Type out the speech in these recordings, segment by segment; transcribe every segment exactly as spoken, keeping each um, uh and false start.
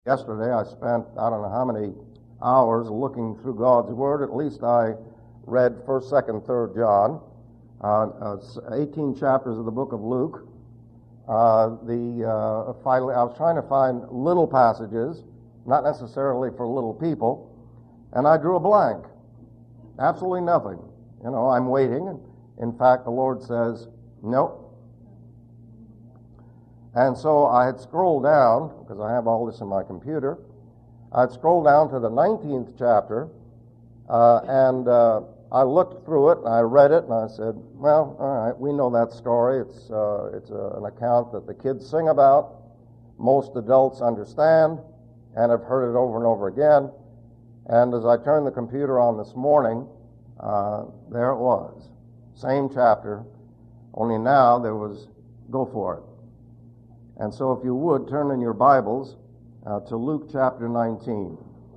Yesterday I spent, I don't know how many hours looking through God's Word. At least I read first, second, third John, uh, uh, eighteen chapters of the book of Luke. Uh, the uh, finally, I was trying to find little passages, not necessarily for little people, and I drew a blank. Absolutely nothing. You know, I'm waiting. In fact, the Lord says, nope. And so I had scrolled down, because I have all this in my computer, I had scrolled down to the nineteenth chapter, uh, and uh, I looked through it, and I read it, and I said, well, all right, we know that story. It's, uh, it's a, an account that the kids sing about, most adults understand, and have heard it over and over again. And as I turned the computer on this morning, uh, there it was. Same chapter, only now there was go for it. And so if you would, turn in your Bibles uh, to Luke chapter nineteen.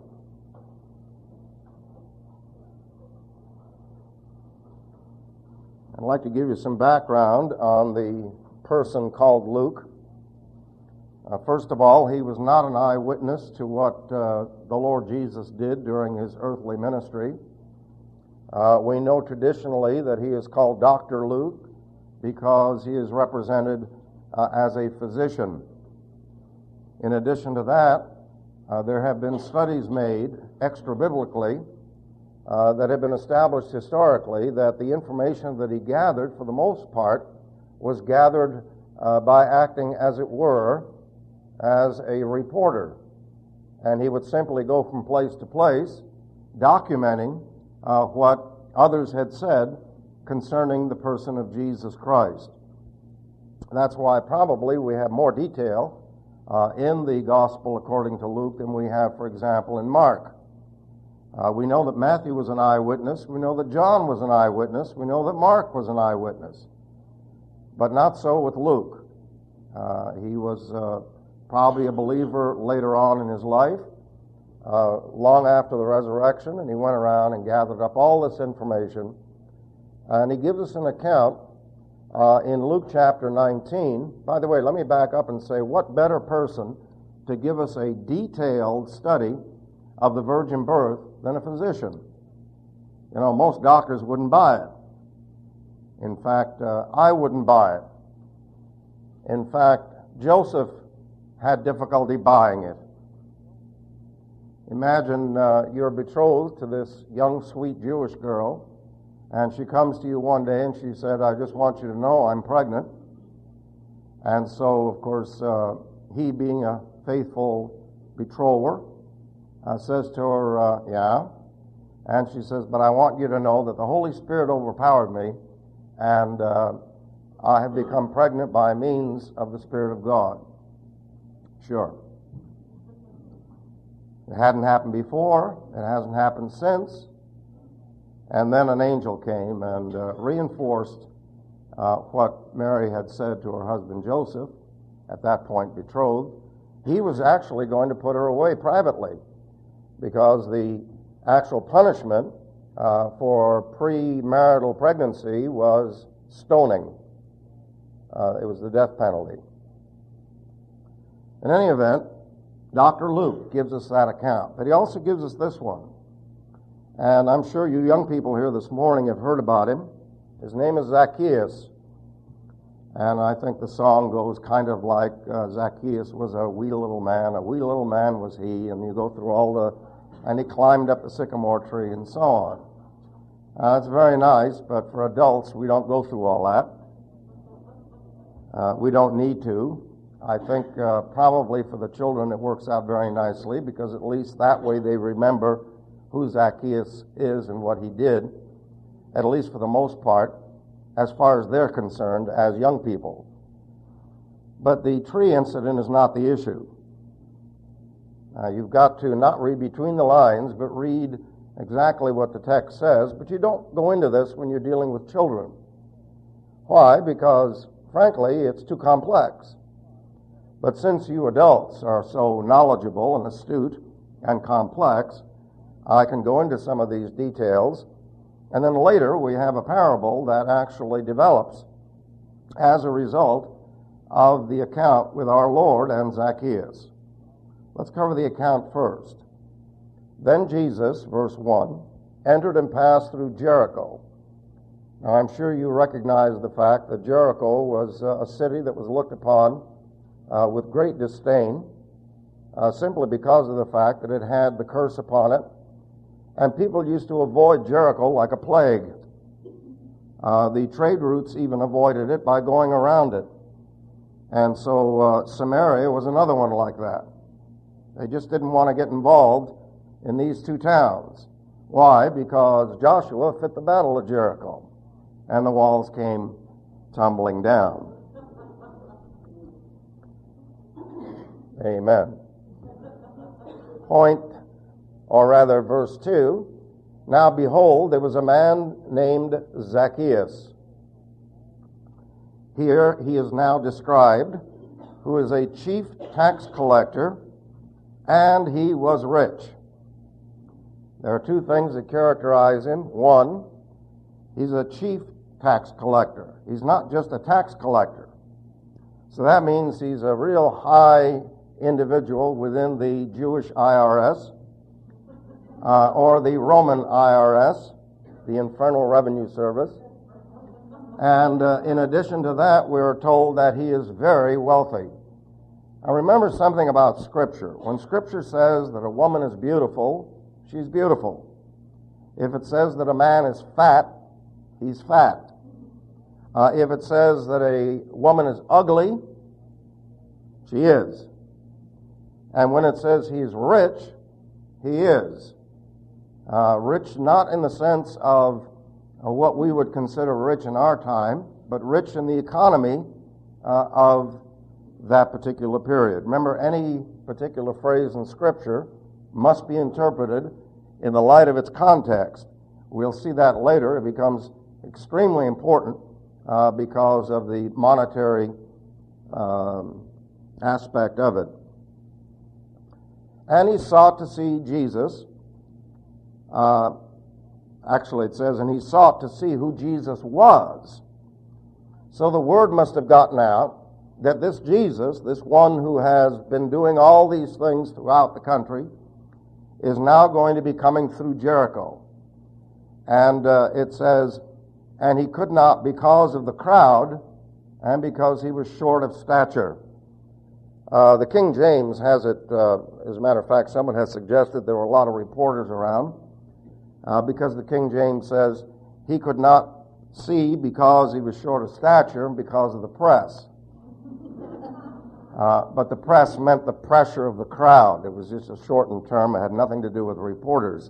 I'd like to give you some background on the person called Luke. Uh, first of all, he was not an eyewitness to what uh, the Lord Jesus did during his earthly ministry. Uh, we know traditionally that he is called Doctor Luke because he is represented Uh, as a physician. In addition to that, uh, there have been studies made extra-biblically uh, that have been established historically that the information that he gathered, for the most part, was gathered uh, by acting, as it were, as a reporter. And he would simply go from place to place, documenting uh, what others had said concerning the person of Jesus Christ. That's why probably we have more detail uh, in the gospel according to Luke than we have, for example, in Mark. Uh, we know that Matthew was an eyewitness. We know that John was an eyewitness. We know that Mark was an eyewitness. But not so with Luke. Uh, he was uh, probably a believer later on in his life, uh, long after the resurrection, and he went around and gathered up all this information. And he gives us an account Uh, in Luke chapter nineteen. By the way, let me back up and say, what better person to give us a detailed study of the virgin birth than a physician? You know, most doctors wouldn't buy it. In fact, uh, I wouldn't buy it. In fact, Joseph had difficulty buying it. Imagine uh, you're betrothed to this young, sweet Jewish girl, and she comes to you one day and she said, I just want you to know I'm pregnant. And so, of course, uh, he being a faithful betrother, uh, says to her, uh, yeah. And she says, but I want you to know that the Holy Spirit overpowered me, and uh, I have become pregnant by means of the Spirit of God. Sure. It hadn't happened before. It hasn't happened since. And then an angel came and uh, reinforced uh, what Mary had said to her husband Joseph, at that point betrothed. He was actually going to put her away privately because the actual punishment uh, for premarital pregnancy was stoning. Uh, it was the death penalty. In any event, Doctor Luke gives us that account, but he also gives us this one. And I'm sure you young people here this morning have heard about him. His name is Zacchaeus. And I think the song goes kind of like uh, Zacchaeus was a wee little man, a wee little man was he, and you go through all the, and he climbed up the sycamore tree and so on. Uh, it's very nice, but for adults, we don't go through all that. Uh, we don't need to. I think uh, probably for the children it works out very nicely because at least that way they remember who Zacchaeus is and what he did, at least for the most part, as far as they're concerned as young people. But the tree incident is not the issue. Uh, you've got to not read between the lines, but read exactly what the text says. But you don't go into this when you're dealing with children. Why? Because, frankly, it's too complex. But since you adults are so knowledgeable and astute and complex, I can go into some of these details, and then later we have a parable that actually develops as a result of the account with our Lord and Zacchaeus. Let's cover the account first. Then Jesus, verse one, entered and passed through Jericho. Now, I'm sure you recognize the fact that Jericho was uh, a city that was looked upon uh, with great disdain, uh, simply because of the fact that it had the curse upon it. And people used to avoid Jericho like a plague. Uh, the trade routes even avoided it by going around it. And so uh, Samaria was another one like that. They just didn't want to get involved in these two towns. Why? Because Joshua fit the battle of Jericho, and the walls came tumbling down. Amen. Point, or rather verse two, now behold, there was a man named Zacchaeus. Here he is now described, who is a chief tax collector, and he was rich. There are two things that characterize him. One, he's a chief tax collector. He's not just a tax collector. So that means he's a real high individual within the Jewish I R S uh, or the Roman I R S, the Infernal Revenue Service. And uh, in addition to that, we're told that he is very wealthy. Now remember something about Scripture. When Scripture says that a woman is beautiful, she's beautiful. If it says that a man is fat, he's fat. Uh, if it says that a woman is ugly, she is. And when it says he's rich, he is. Uh, rich not in the sense of uh, what we would consider rich in our time, but rich in the economy uh, of that particular period. Remember, any particular phrase in Scripture must be interpreted in the light of its context. We'll see that later. It becomes extremely important uh, because of the monetary um, aspect of it. And he sought to see Jesus. Uh, actually, it says, and he sought to see who Jesus was. So the word must have gotten out that this Jesus, this one who has been doing all these things throughout the country, is now going to be coming through Jericho. And uh, it says, and he could not because of the crowd and because he was short of stature. Uh, the King James has it, uh, as a matter of fact, someone has suggested there were a lot of reporters around, uh, because the King James says he could not see because he was short of stature and because of the press. Uh, but the press meant the pressure of the crowd. It was just a shortened term. It had nothing to do with reporters.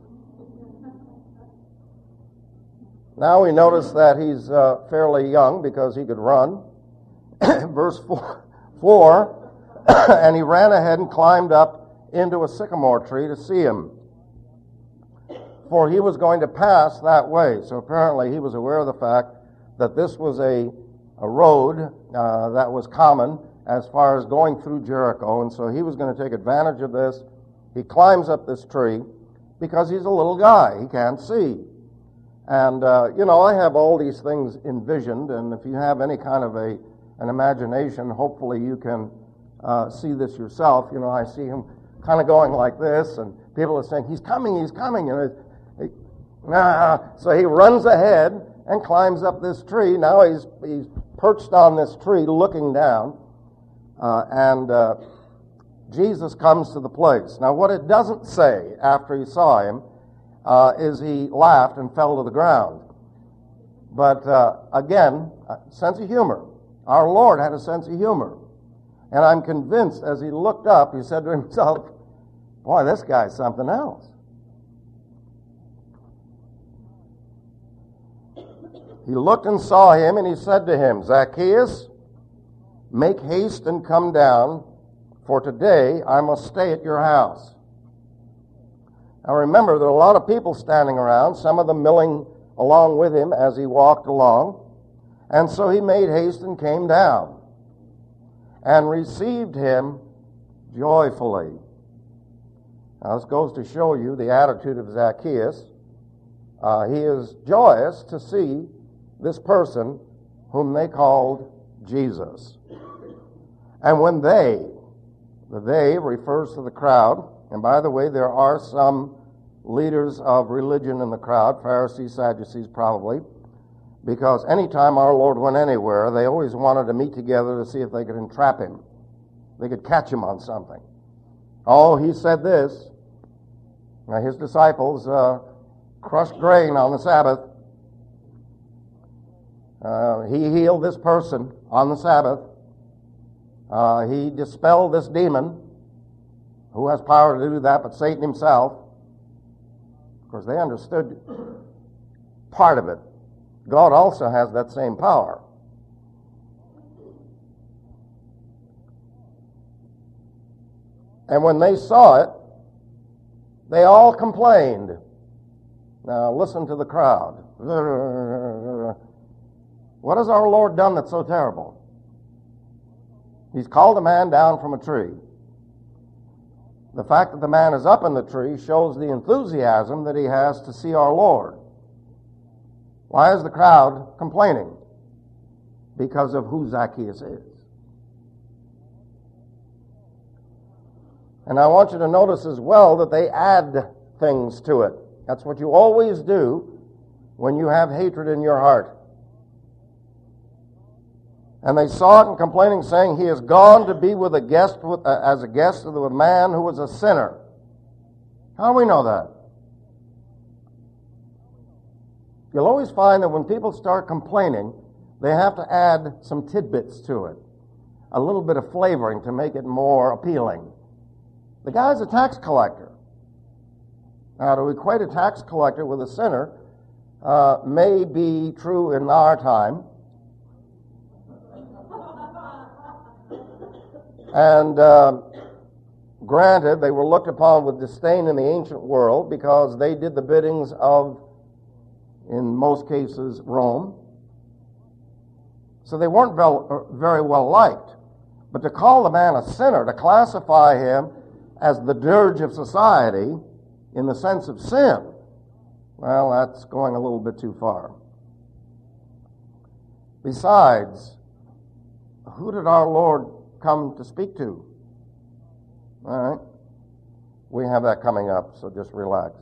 Now we notice that he's uh, fairly young because he could run. Verse four, four and he ran ahead and climbed up into a sycamore tree to see him, for he was going to pass that way. So apparently he was aware of the fact that this was a, a road uh, that was common as far as going through Jericho, and so he was going to take advantage of this. He climbs up this tree because he's a little guy. He can't see. And, uh, you know, I have all these things envisioned, and if you have any kind of a an imagination, hopefully you can uh, see this yourself. You know, I see him kind of going like this, and people are saying, he's coming, he's coming. And it, it, nah. So he runs ahead and climbs up this tree. Now he's, he's perched on this tree looking down. Uh, and uh, Jesus comes to the place. Now, what it doesn't say after he saw him uh, is he laughed and fell to the ground. But uh, again, a sense of humor. Our Lord had a sense of humor. And I'm convinced as he looked up, he said to himself, boy, this guy's something else. He looked and saw him, and he said to him, Zacchaeus, make haste and come down, for today I must stay at your house. Now remember, there are a lot of people standing around, some of them milling along with him as he walked along. And so he made haste and came down and received him joyfully. Now this goes to show you the attitude of Zacchaeus. Uh, he is joyous to see this person whom they called Jesus. And when they, The they refers to the crowd. And by the way, there are some leaders of religion in the crowd, Pharisees, Sadducees probably, because anytime our Lord went anywhere, they always wanted to meet together to see if they could entrap him. They could catch him on something. Oh, he said this. Now, his disciples uh, crushed grain on the Sabbath. Uh, he healed this person on the Sabbath. Uh, he dispelled this demon. Who has power to do that but Satan himself? Of course, they understood part of it. God also has that same power. And when they saw it, they all complained. Now listen to the crowd. What has our Lord done that's so terrible? He's called a man down from a tree. The fact that the man is up in the tree shows the enthusiasm that he has to see our Lord. Why is the crowd complaining? Because of who Zacchaeus is. And I want you to notice as well that they add things to it. That's what you always do when you have hatred in your heart. And they saw it and complaining, saying, he has gone to be with a guest with, uh, as a guest with a man who was a sinner. How do we know that? You'll always find that when people start complaining, they have to add some tidbits to it, a little bit of flavoring to make it more appealing. The guy's a tax collector. Now, to equate a tax collector with a sinner uh, may be true in our time. And uh, granted, they were looked upon with disdain in the ancient world because they did the biddings of, in most cases, Rome. So they weren't very well liked. But to call the man a sinner, to classify him as the dirge of society in the sense of sin, well, that's going a little bit too far. Besides, who did our Lord come to speak to? All right. We have that coming up, so just relax.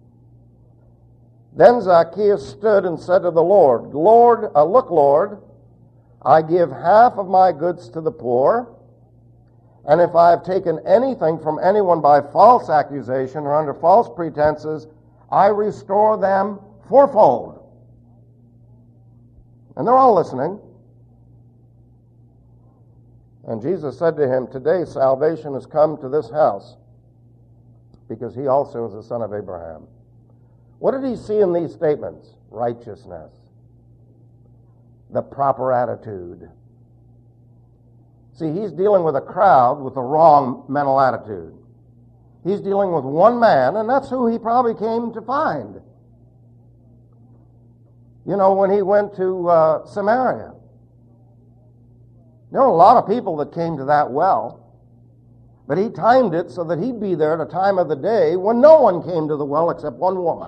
Then Zacchaeus stood and said to the Lord, Lord, uh, look, Lord, I give half of my goods to the poor, and if I have taken anything from anyone by false accusation or under false pretenses, I restore them fourfold. And they're all listening. And Jesus said to him, today salvation has come to this house, because he also is a son of Abraham. What did he see in these statements? Righteousness. The proper attitude. See, he's dealing with a crowd with the wrong mental attitude. He's dealing with one man, and that's who he probably came to find. You know, when he went to uh, Samaria, there were a lot of people that came to that well, but he timed it so that he'd be there at a time of the day when no one came to the well except one woman.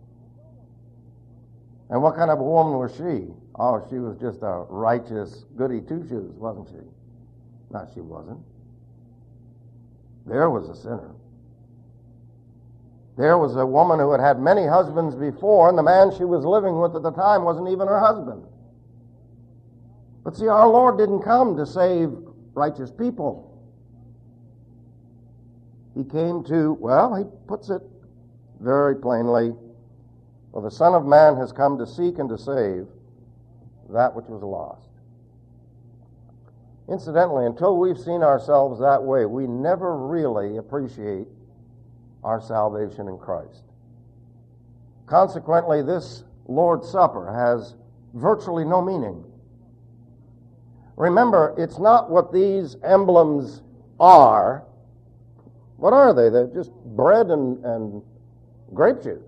And what kind of a woman was she? Oh, she was just a righteous goody two-shoes, wasn't she? No, she wasn't. There was a sinner. There was a woman who had had many husbands before, and the man she was living with at the time wasn't even her husband. But see, our Lord didn't come to save righteous people. He came to, well, he puts it very plainly, for the Son of Man has come to seek and to save that which was lost. Incidentally, until we've seen ourselves that way, we never really appreciate our salvation in Christ. Consequently, this Lord's Supper has virtually no meaning. Remember, it's not what these emblems are. What are they? They're just bread and, and grape juice.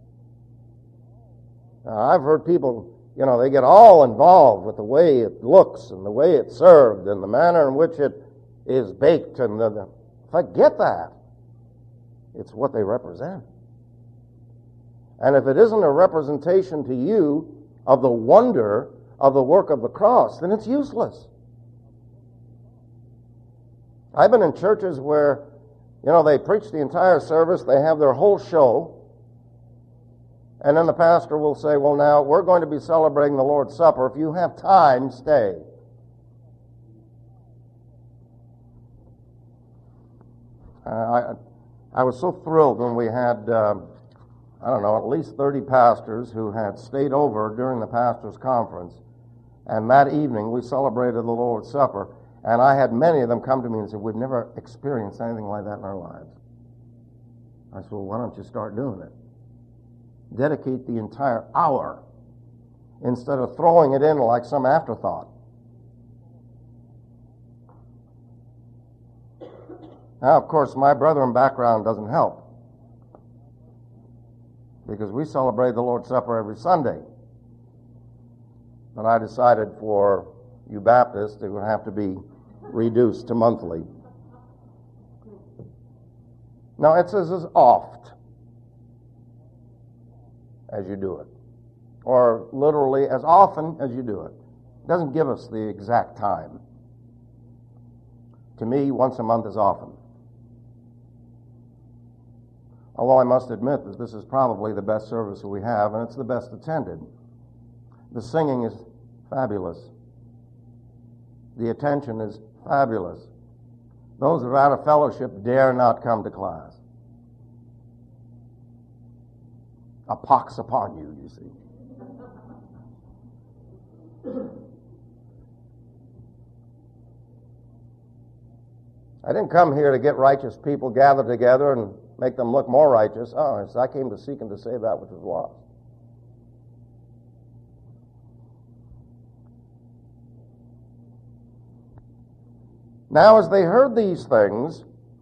Now, I've heard people, you know, they get all involved with the way it looks and the way it's served and the manner in which it is baked. And the, the, forget that. It's what they represent. And if it isn't a representation to you of the wonder of the work of the cross, then it's useless. I've been in churches where, you know, they preach the entire service, they have their whole show, and then the pastor will say, well, now, we're going to be celebrating the Lord's Supper. If you have time, stay. Uh, I, I was so thrilled when we had, uh, I don't know, at least thirty pastors who had stayed over during the pastors' conference. And that evening, we celebrated the Lord's Supper. And I had many of them come to me and say, we've never experienced anything like that in our lives. I said, well, why don't you start doing it? Dedicate the entire hour instead of throwing it in like some afterthought. Now, of course, my brethren background doesn't help, because we celebrate the Lord's Supper every Sunday. But I decided for you Baptists it would have to be reduced to monthly. Now, it says as oft as you do it, or literally as often as you do it. It doesn't give us the exact time. To me, once a month is often. Although I must admit that this is probably the best service that we have, and it's the best attended. The singing is fabulous. The attention is fabulous. Those that are out of fellowship dare not come to class. A pox upon you, you see. I didn't come here to get righteous people gathered together and make them look more righteous. Oh, I came to seek and to save that which was lost. Now, as they heard these things,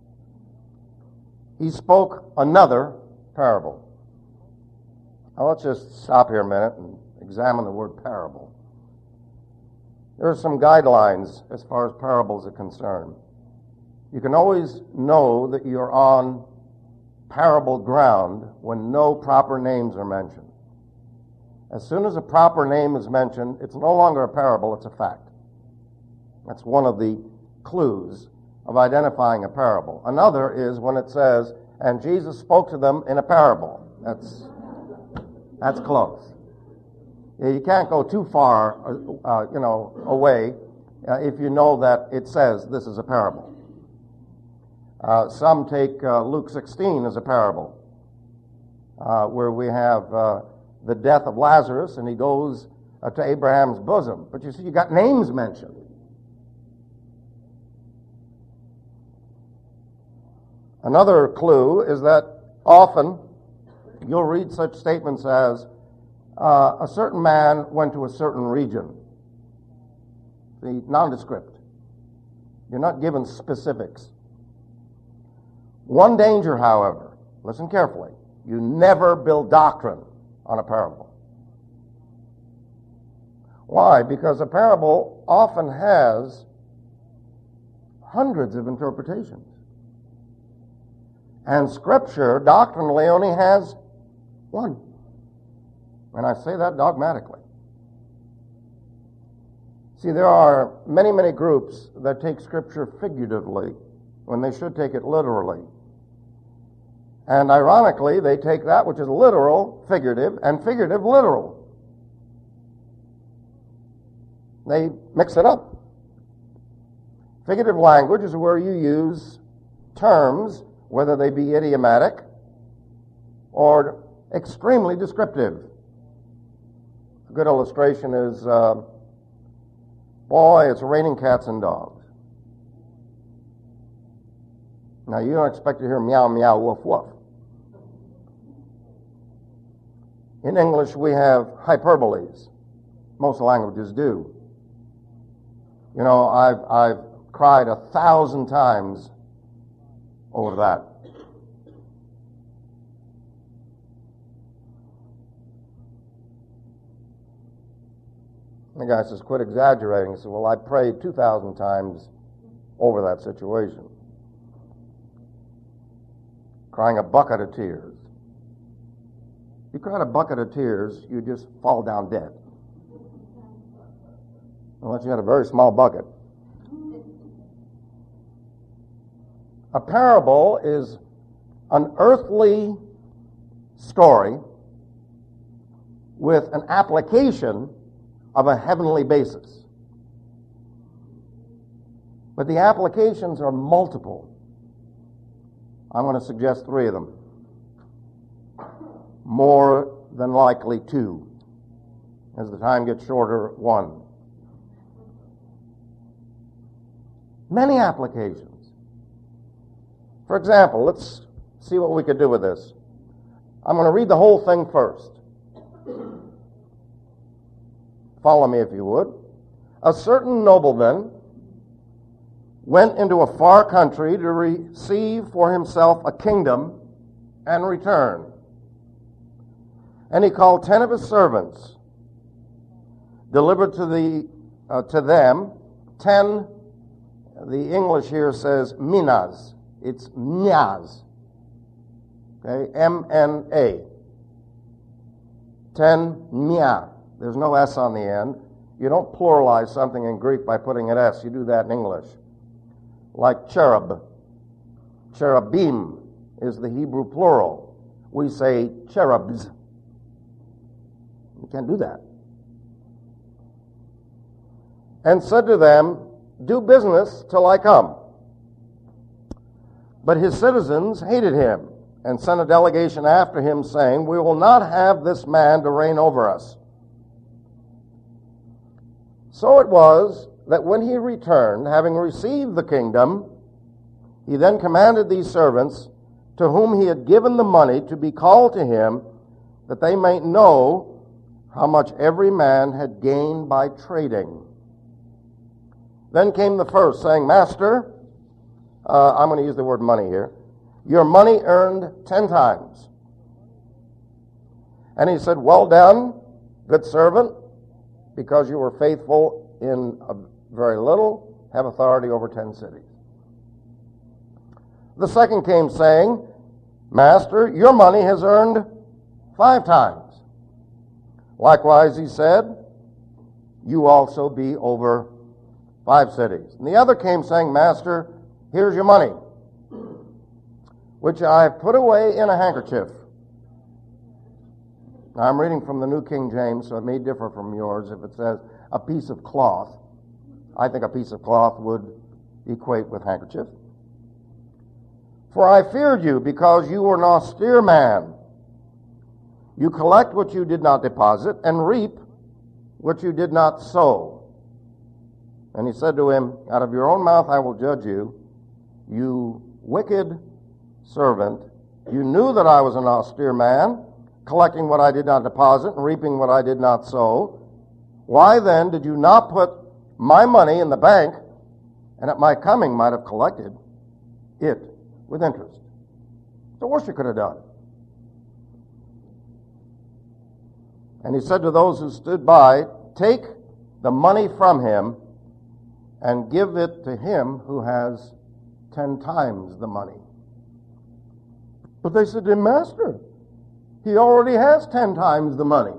he spoke another parable. Now, let's just stop here a minute and examine the word parable. There are some guidelines as far as parables are concerned. You can always know that you're on parable ground when no proper names are mentioned. As soon as a proper name is mentioned, it's no longer a parable, it's a fact. That's one of the clues of identifying a parable. Another is when it says, and Jesus spoke to them in a parable. That's that's close. You can't go too far, uh, you know, away uh, if you know that it says this is a parable. Uh, some take uh, Luke sixteen as a parable, uh, where we have uh, the death of Lazarus, and he goes uh, to Abraham's bosom. But you see, you got names mentioned. Another clue is that often you'll read such statements as, uh, a certain man went to a certain region. The nondescript. You're not given specifics. One danger, however, listen carefully, you never build doctrine on a parable. Why? Because a parable often has hundreds of interpretations. And Scripture doctrinally only has one. And I say that dogmatically. See, there are many, many groups that take Scripture figuratively when they should take it literally. And ironically, they take that which is literal, figurative, and figurative, literal. They mix it up. Figurative language is where you use terms, whether they be idiomatic or extremely descriptive. A good illustration is, uh, boy, it's raining cats and dogs. Now, you don't expect to hear meow, meow, woof, woof. In English, we have hyperboles. Most languages do. You know, I've, I've cried a thousand times over that. The guy says, quit exaggerating. He said, well, I prayed two thousand times over that situation. Crying a bucket of tears. You cried a bucket of tears, you just fall down dead. Unless you had a very small bucket. A parable is an earthly story with an application of a heavenly basis. But the applications are multiple. I'm going to suggest three of them. More than likely two. As the time gets shorter, one. Many applications. For example, let's see what we could do with this. I'm going to read the whole thing first. Follow me if you would. A certain nobleman went into a far country to receive for himself a kingdom and return. And he called ten of his servants, delivered to the uh, to them ten. The English here says minas. It's mias. Okay, M N A. Ten mia. There's no S on the end. You don't pluralize something in Greek by putting an S. You do that in English. Like cherub. Cherubim is the Hebrew plural. We say cherubs. You can't do that. And said to them, do business till I come. But his citizens hated him and sent a delegation after him, saying, we will not have this man to reign over us. So it was that when he returned, having received the kingdom, he then commanded these servants, to whom he had given the money, to be called to him, that they might know how much every man had gained by trading. Then came the first, saying, Master, uh, I'm going to use the word money here, your money earned ten times. And he said, well done, good servant, because you were faithful in a very little, have authority over ten cities. The second came saying, Master, your money has earned five times. Likewise, he said, you also be over five cities. And the other came saying, Master, here's your money, which I have put away in a handkerchief. Now, I'm reading from the New King James, so it may differ from yours if it says a piece of cloth. I think a piece of cloth would equate with handkerchief. For I feared you, because you were an austere man. You collect what you did not deposit, and reap what you did not sow. And he said to him, out of your own mouth I will judge you, you wicked servant. You knew that I was an austere man, collecting what I did not deposit, and reaping what I did not sow. Why then did you not put my money in the bank, and at my coming might have collected it with interest? It's the worst you could have done. And he said to those who stood by, take the money from him and give it to him who has ten times the money. But they said to him, Master, he already has ten times the money.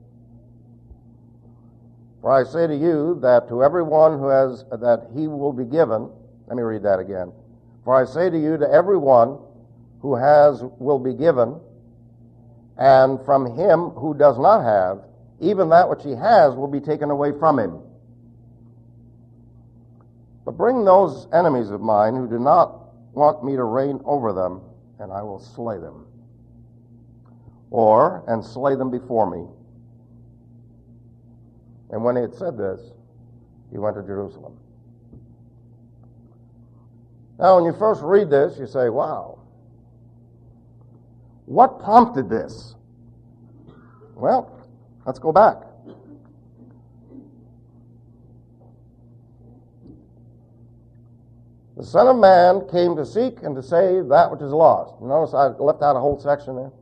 For I say to you that to everyone who has, that he will be given. Let me read that again. For I say to you, to everyone who has will be given, and from him who does not have, even that which he has will be taken away from him. But bring those enemies of mine who do not want me to reign over them, and I will slay them. Or, and slay them before me. And when he had said this, he went to Jerusalem. Now, when you first read this, you say, wow, what prompted this? Well, let's go back. The Son of Man came to seek and to save that which is lost. You notice I left out a whole section there?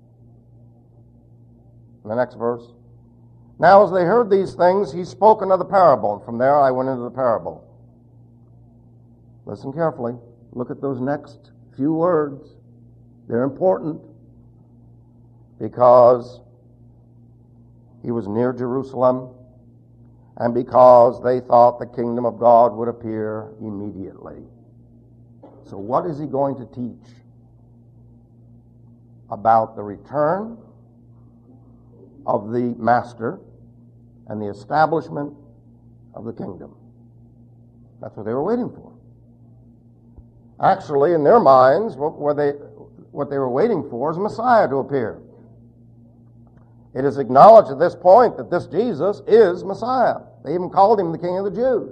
In the next verse. Now as they heard these things, he spoke another parable. And from there I went into the parable. Listen carefully. Look at those next few words. They're important. Because he was near Jerusalem, and because they thought the kingdom of God would appear immediately. So what is he going to teach? About the return of the Master and the establishment of the kingdom. That's what they were waiting for. Actually, in their minds, what were they, what they were waiting for is Messiah to appear. It is acknowledged at this point that this Jesus is Messiah. They even called him the King of the Jews.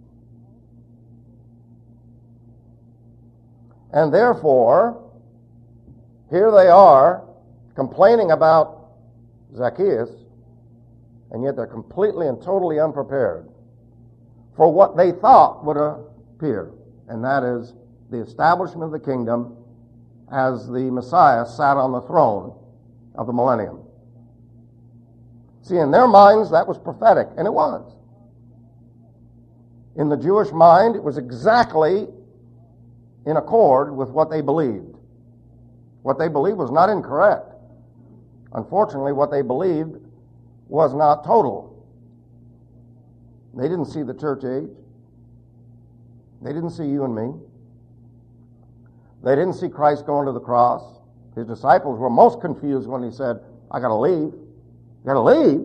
And therefore, here they are complaining about Zacchaeus, and yet they're completely and totally unprepared for what they thought would appear, and that is the establishment of the kingdom as the Messiah sat on the throne of the millennium. See, in their minds, that was prophetic, and it was. In the Jewish mind, it was exactly in accord with what they believed. What they believed was not incorrect. Unfortunately, what they believed was not total. They didn't see the church age. They didn't see you and me. They didn't see Christ going to the cross. His disciples were most confused when he said, I got to leave. You got to leave?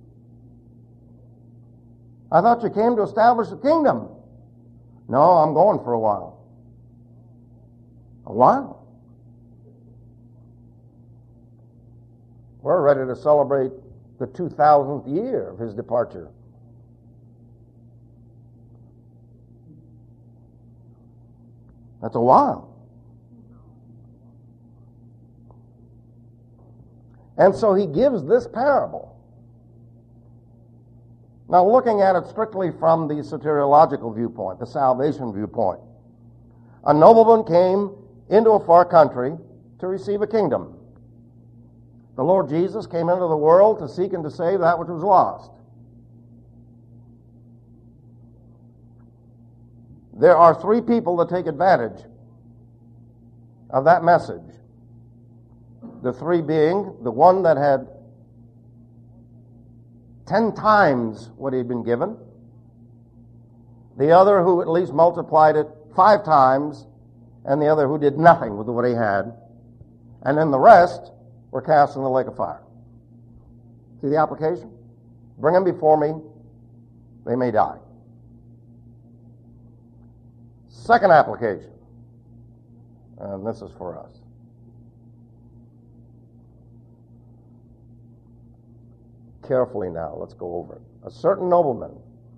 I thought you came to establish the kingdom. No, I'm going for a while. A while? We're ready to celebrate the two thousandth year of his departure. That's a while. And so he gives this parable. Now, looking at it strictly from the soteriological viewpoint, the salvation viewpoint, a nobleman came into a far country to receive a kingdom. The Lord Jesus came into the world to seek and to save that which was lost. There are three people that take advantage of that message. The three being the one that had ten times what he had been given, the other who at least multiplied it five times, and the other who did nothing with what he had, and then the rest were cast in the lake of fire. See the application? Bring them before me, they may die. Second application, and this is for us. Carefully now, let's go over it. A certain nobleman.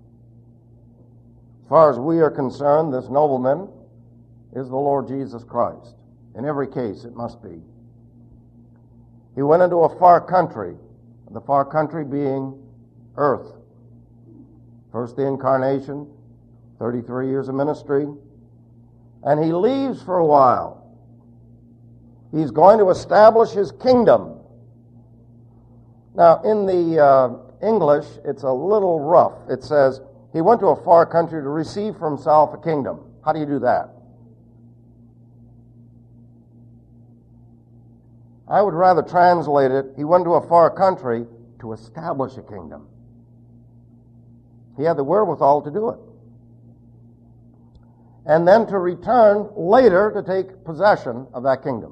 As far as we are concerned, this nobleman is the Lord Jesus Christ. In every case, it must be. He went into a far country, the far country being earth. First the incarnation, thirty-three years of ministry, and he leaves for a while. He's going to establish his kingdom. Now, in the uh, English, it's a little rough. It says, he went to a far country to receive for himself a kingdom. How do you do that? I would rather translate it, he went to a far country to establish a kingdom. He had the wherewithal to do it. And then to return later to take possession of that kingdom.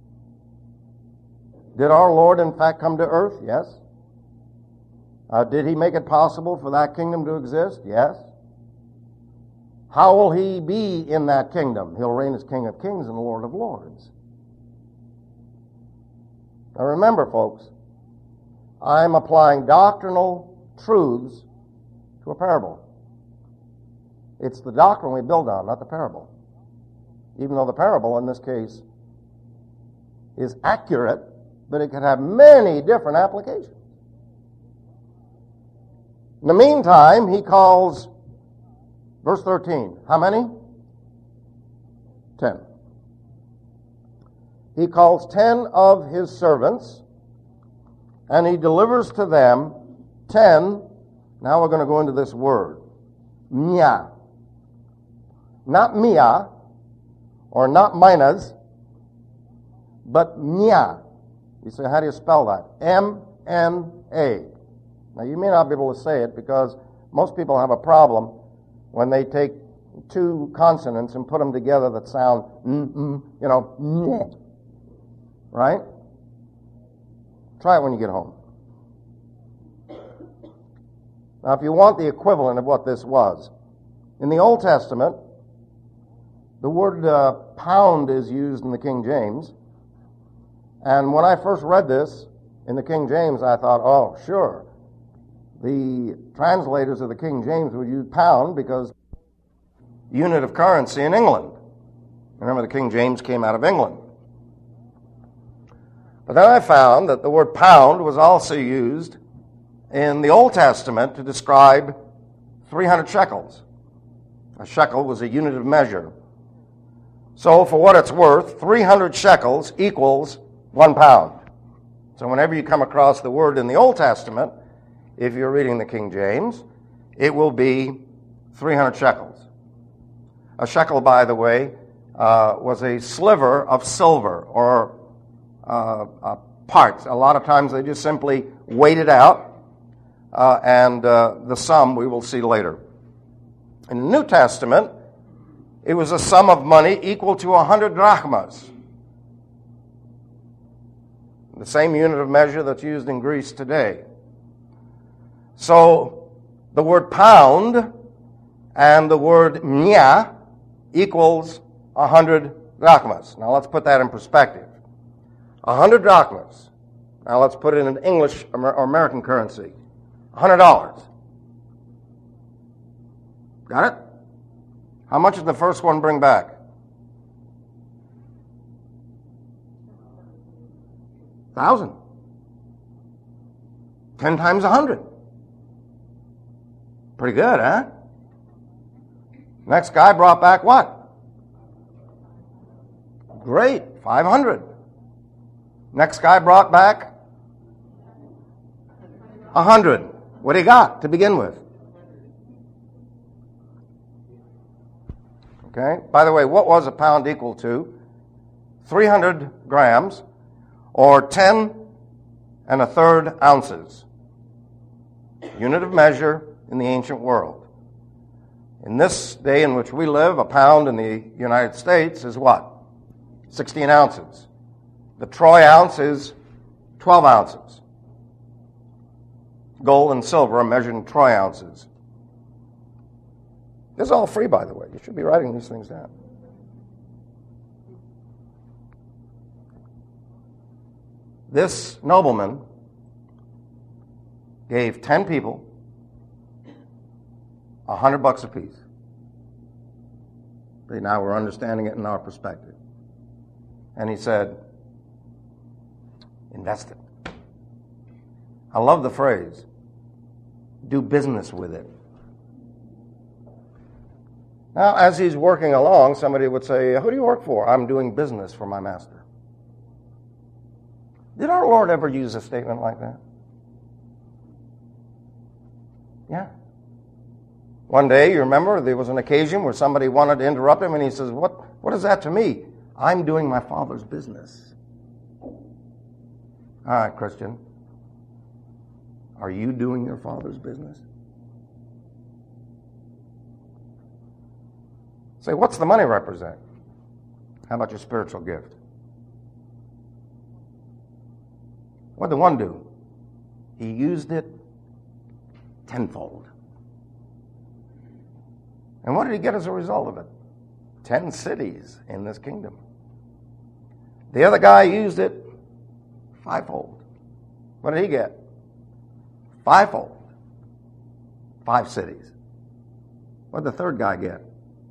Did our Lord, in fact, come to earth? Yes. Uh, did he make it possible for that kingdom to exist? Yes. How will he be in that kingdom? He'll reign as King of Kings and the Lord of Lords. Now remember, folks, I'm applying doctrinal truths to a parable. It's the doctrine we build on, not the parable. Even though the parable, in this case, is accurate, but it can have many different applications. In the meantime, he calls, verse thirteen, how many? Ten. He calls ten of his servants, and he delivers to them ten, now we're going to go into this word, mia. Not mia, or not minas, but mia. You say, how do you spell that? M N A. Now, you may not be able to say it because most people have a problem when they take two consonants and put them together that sound, mm-mm, you know, mm, right? Try it when you get home. Now, if you want the equivalent of what this was, in the Old Testament, the word uh, pound is used in the King James. And when I first read this in the King James, I thought, oh, sure. The translators of the King James would use pound because unit of currency in England. Remember, the King James came out of England. But then I found that the word pound was also used in the Old Testament to describe three hundred shekels. A shekel was a unit of measure. So, for what it's worth, three hundred shekels equals one pound. So whenever you come across the word in the Old Testament, if you're reading the King James, it will be three hundred shekels. A shekel, by the way, uh, was a sliver of silver or uh, uh, parts. A lot of times they just simply weighed it out, uh, and uh, the sum we will see later. In the New Testament, it was a sum of money equal to one hundred drachmas, the same unit of measure that's used in Greece today. So the word pound and the word mia equals one hundred drachmas. Now let's put that in perspective. one hundred drachmas. Now let's put it in English or American currency. one hundred dollars. Got it? How much did the first one bring back? Thousand. Ten times a hundred. Pretty good, huh? Next guy brought back what? Great, five hundred. Next guy brought back a hundred. What he got to begin with? Okay. By the way, what was a pound equal to? three hundred grams, or ten and a third ounces. Unit of measure in the ancient world. In this day in which we live, a pound in the United States is what? sixteen ounces. The troy ounce is twelve ounces. Gold and silver are measured in troy ounces. This is all free, by the way. You should be writing these things down. This nobleman gave ten people a hundred bucks apiece. See, now we're understanding it in our perspective. And he said, invest it. I love the phrase, do business with it. Now, as he's working along, somebody would say, who do you work for? I'm doing business for my master. Did our Lord ever use a statement like that? Yeah. One day, you remember, there was an occasion where somebody wanted to interrupt him, and he says, what, what is that to me? I'm doing my Father's business. All right, Christian. Are you doing your Father's business? Say, what's the money represent? How about your spiritual gift? What did the one do? He used it tenfold. And what did he get as a result of it? Ten cities in this kingdom. The other guy used it fivefold. What did he get? Fivefold. Five cities. What did the third guy get?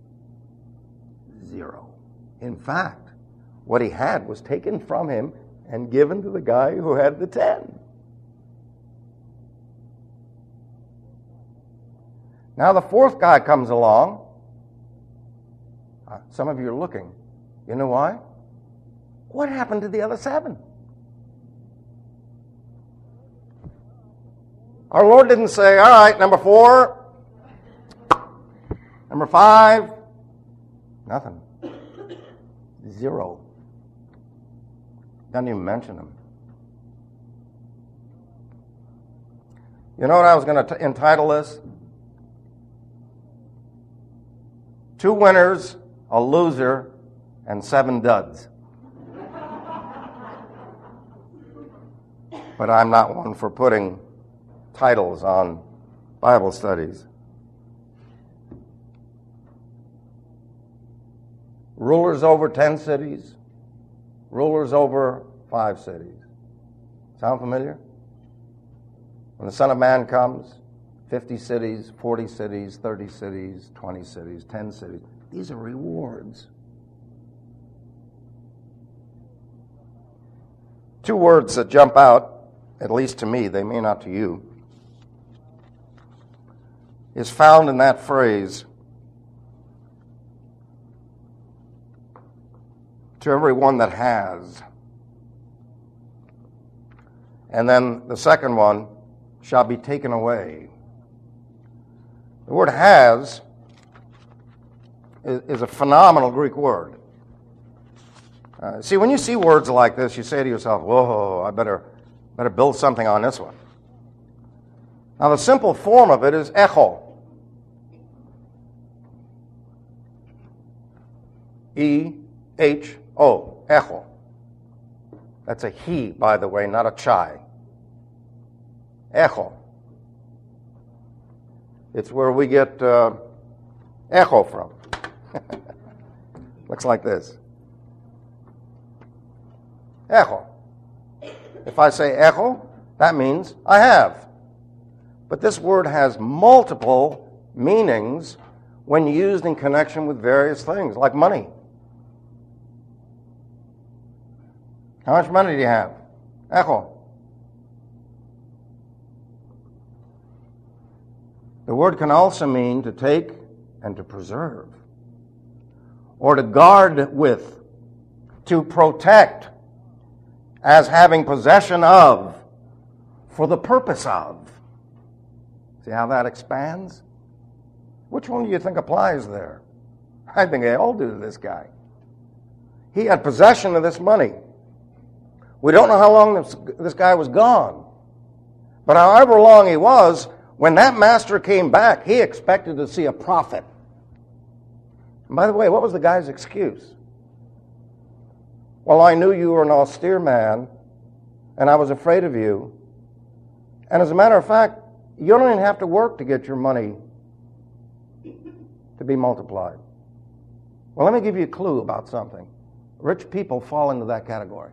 Zero. In fact, what he had was taken from him and given to the guy who had the ten. Now the fourth guy comes along. Uh, some of you are looking. You know why? What happened to the other seven? Our Lord didn't say, all right, number four, number five, nothing. Zero. Doesn't even mention them. You know what I was going to entitle this? Two winners, a loser, and seven duds. But I'm not one for putting titles on Bible studies. Rulers over ten cities, rulers over five cities. Sound familiar? When the Son of Man comes, fifty cities, forty cities, thirty cities, twenty cities, ten cities. These are rewards. Two words that jump out, at least to me, they may not to you, is found in that phrase, to everyone that has. And then the second one, shall be taken away. The word has is, is a phenomenal Greek word. Uh, see, when you see words like this, you say to yourself, whoa, I better, better build something on this one. Now, the simple form of it is echo. E H O, echo. That's a he, by the way, not a chai. Echo. It's where we get uh, echo from. Looks like this. Echo. If I say echo, that means I have. But this word has multiple meanings when used in connection with various things, like money. How much money do you have? Echo. The word can also mean to take and to preserve, or to guard with, to protect, as having possession of, for the purpose of. See how that expands? Which one do you think applies there? I think they all do to this guy. He had possession of this money. We don't know how long this, this guy was gone. But however long he was, when that master came back, he expected to see a profit. And by the way, what was the guy's excuse? Well, I knew you were an austere man, and I was afraid of you. And as a matter of fact, you don't even have to work to get your money to be multiplied. Well, let me give you a clue about something. Rich people fall into that category.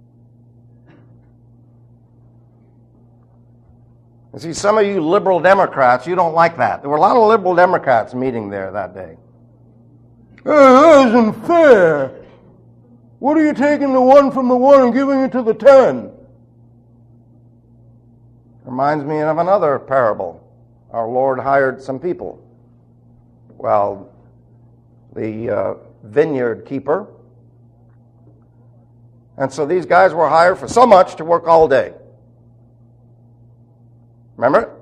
You see, some of you liberal Democrats, you don't like that. There were a lot of liberal Democrats meeting there that day. Hey, that isn't fair. What are you taking the one from the one and giving it to the ten? Reminds me of another parable. Our Lord hired some people. Well, the uh, vineyard keeper. And so these guys were hired for so much to work all day. Remember?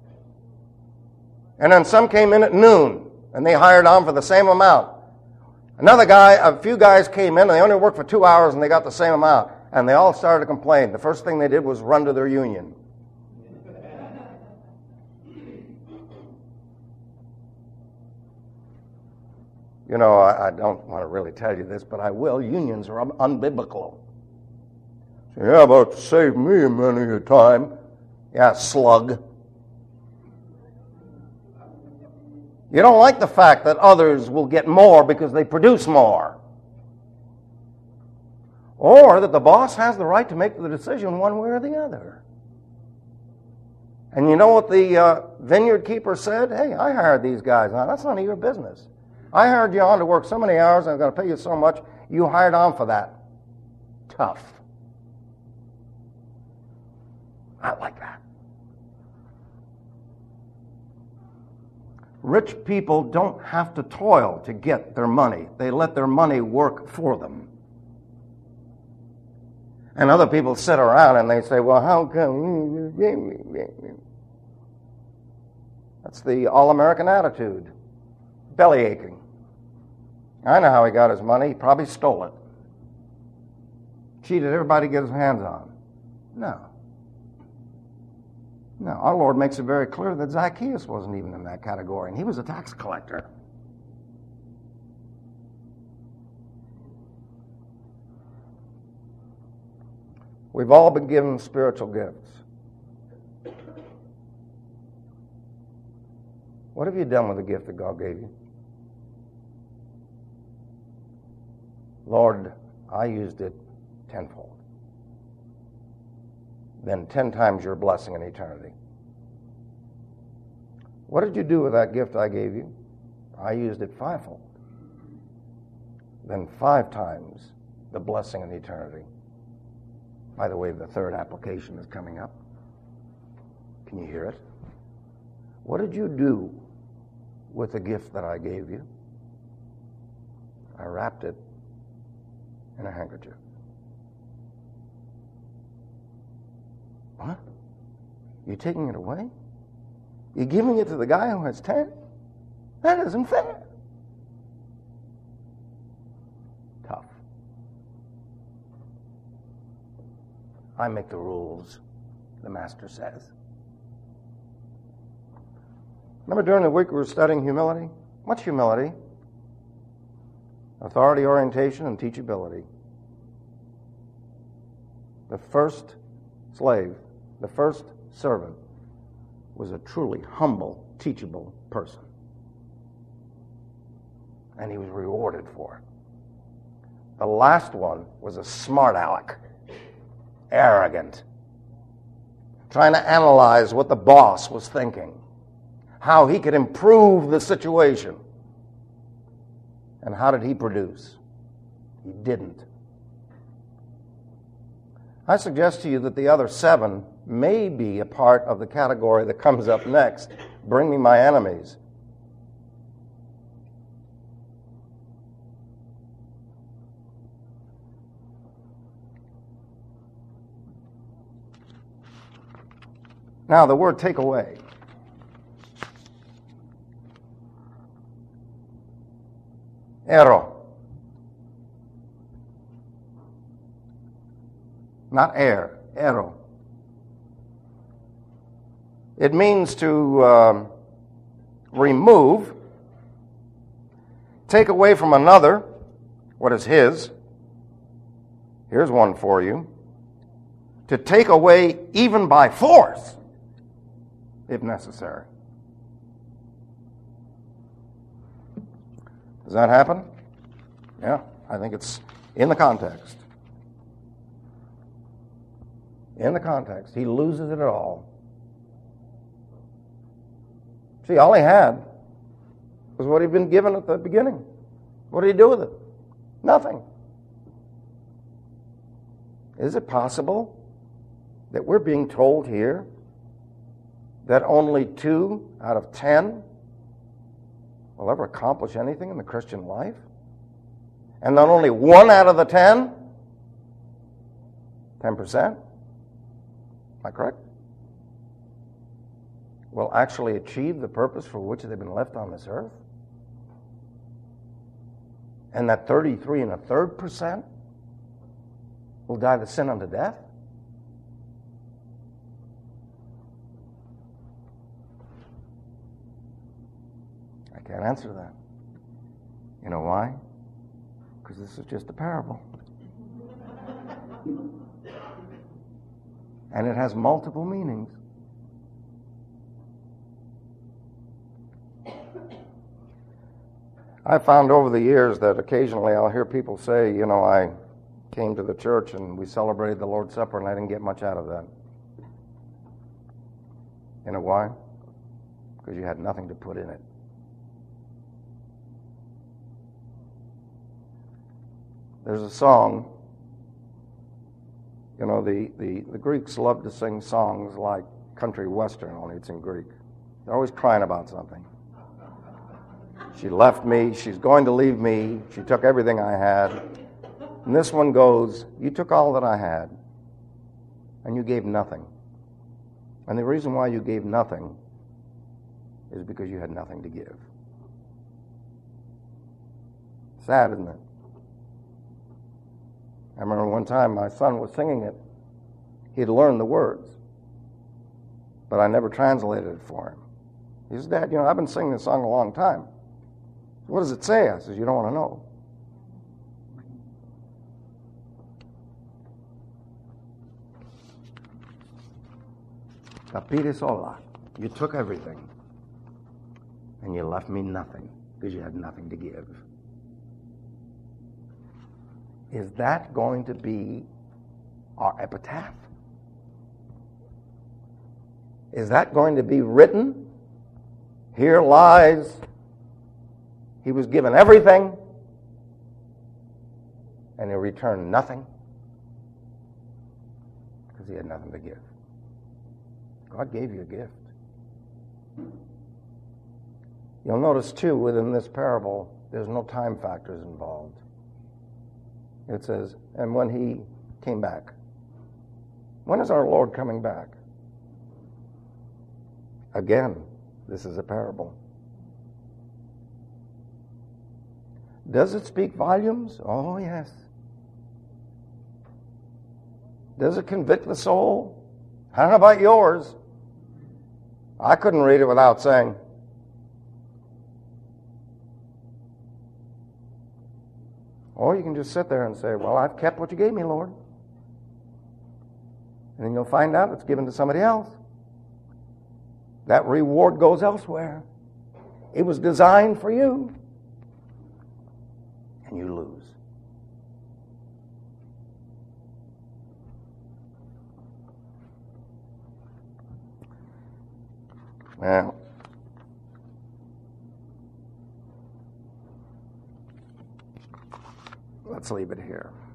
And then some came in at noon, and they hired on for the same amount. Another guy, a few guys came in, and they only worked for two hours, and they got the same amount. And they all started to complain. The first thing they did was run to their union. You know, I, I don't want to really tell you this, but I will. Unions are un- unbiblical. So, yeah, but to save me a minute of time. Yeah, slug. You don't like the fact that others will get more because they produce more. Or that the boss has the right to make the decision one way or the other. And you know what the uh, vineyard keeper said? Hey, I hired these guys on. That's none of your business. I hired you on to work so many hours, and I'm going to pay you so much. You hired on for that. Tough. I like that. Rich people don't have to toil to get their money. They let their money work for them. And other people sit around and they say, well, how come? That's the all-American attitude. Belly aching. I know how he got his money. He probably stole it. Cheated everybody to get his hands on. No. No, our Lord makes it very clear that Zacchaeus wasn't even in that category, and he was a tax collector. We've all been given spiritual gifts. What have you done with the gift that God gave you? Lord, I used it tenfold. Then ten times your blessing in eternity. What did you do with that gift I gave you? I used it fivefold. Then five times the blessing in eternity. By the way, the third application is coming up. Can you hear it? What did you do with the gift that I gave you? I wrapped it in a handkerchief. What? You taking it away? You're giving it to the guy who has ten? That isn't fair. Tough. I make the rules, the master says. Remember during the week we were studying humility? What's humility? Authority orientation and teachability. The first slave, the first servant, was a truly humble, teachable person. And he was rewarded for it. The last one was a smart aleck, arrogant, trying to analyze what the boss was thinking, how he could improve the situation. And how did he produce? He didn't. I suggest to you that the other seven may be a part of the category that comes up next. Bring me my enemies. Now, the word take away. Ero. Not air, ero. It means to um, remove, take away from another what is his. Here's one for you. To take away even by force, if necessary. Does that happen? Yeah, I think it's in the context. In the context. He loses it all. See, all he had was what he'd been given at the beginning. What did he do with it? Nothing. Is it possible that we're being told here that only two out of ten will ever accomplish anything in the Christian life? And not only one out of the ten, ten percent, am I correct? Will actually achieve the purpose for which they've been left on this earth? And that thirty-three and a third percent will die the sin unto death? I can't answer that. You know why? Because this is just a parable. And it has multiple meanings. I found over the years that occasionally I'll hear people say, you know, I came to the church and we celebrated the Lord's Supper and I didn't get much out of that. You know why? Because you had nothing to put in it. There's a song, you know, the, the, the Greeks love to sing songs like country western, only it's in Greek. They're always crying about something. She left me, she's going to leave me, she took everything I had. And this one goes, you took all that I had, and you gave nothing. And the reason why you gave nothing is because you had nothing to give. Sad, isn't it? I remember one time my son was singing it. He'd learned the words, but I never translated it for him. He says, Dad, you know, I've been singing this song a long time. What does it say? I says, you don't want to know. Capire sola. You took everything, and you left me nothing because you had nothing to give. Is that going to be our epitaph? Is that going to be written? Here lies, he was given everything, and he returned nothing because he had nothing to give. God gave you a gift. You'll notice, too, within this parable, there's no time factors involved. It says, and when he came back. When is our Lord coming back? Again, this is a parable. Does it speak volumes? Oh, yes. Does it convict the soul? I don't know about yours. I couldn't read it without saying, or you can just sit there and say, well, I've kept what you gave me, Lord. And then you'll find out it's given to somebody else. That reward goes elsewhere. It was designed for you. And you lose. Well, let's leave it here.